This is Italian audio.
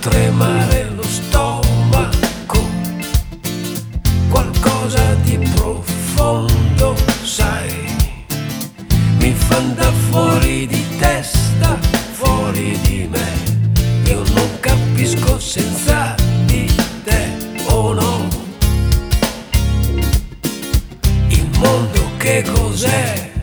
tremare lo stomaco, qualcosa di profondo, sai, mi fa andare fuori di testa, fuori di me. Io non capisco senza di te, oh no. Il mondo che cos'è?